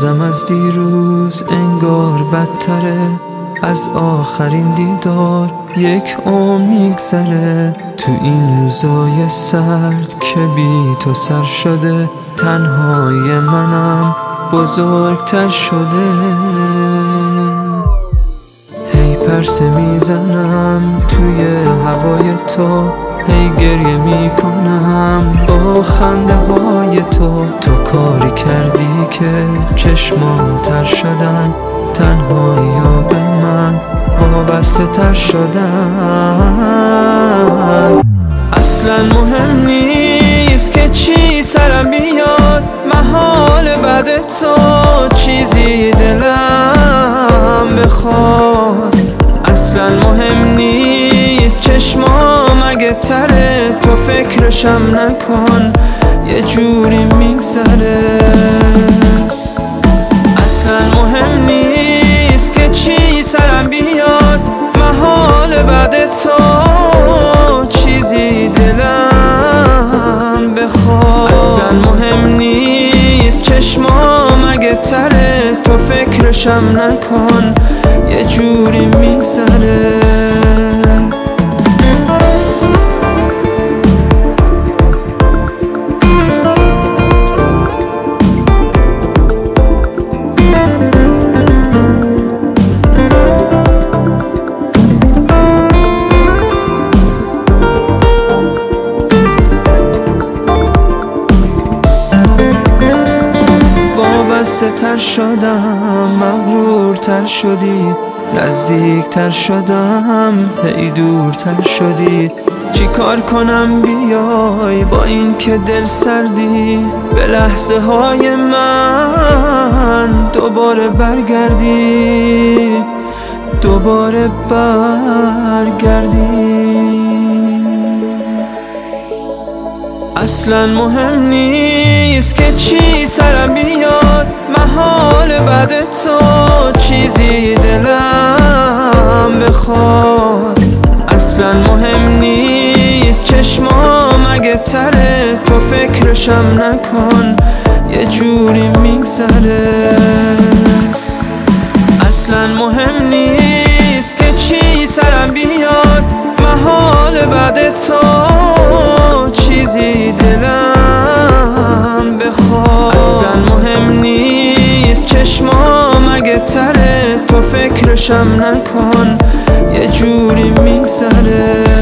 روزم از دیروز انگار بدتره، از آخرین دیدار یک عمر میگذره. تو این روزای سرد که بی تو سر شده، تنهای منم بزرگتر شده. هی پرسه میزنم توی هوای تو، هی گریه میکنم با خنده های تو. تو کاری کردی که چشمام تر شدن، تنهایی به من وابسته تر شدن. اصلا مهم نیست که چی سرم بیاد، محال بعد تو چیزی دلم بخواد. اصلا مهم نیست چشمام اگه تره، تو فکرشم نکن یه جوری میگذره. اصلا مهم نیست که چی سرم بیاد، محال بعد تو چیزی دلم بخواد. اصلا مهم نیست چشمام اگه تره، تو فکرشم نکن یه جوری میگذره. وابسته تر شدم، مغرورتر شدی، نزدیکتر شدم، هی دورتر شدی. چی کار کنم بیای با این که دل سردی، به لحظه های من دوباره برگردی، دوباره برگردی. اصلا مهم نیست که چی سرم بیاد، محال بعد تو چیزی دلم بخواد. اصلا مهم نیست چشمام اگه تره، تو فکرشم نکن یه جوری میگذره. اصلا مهم نیست که چی سرم بیاد، محال بعد تو چیزی دلم بخواد. اصلا مهم نیست چشمام اگه تره، تو فکرشم نکن یه جوری میگذره.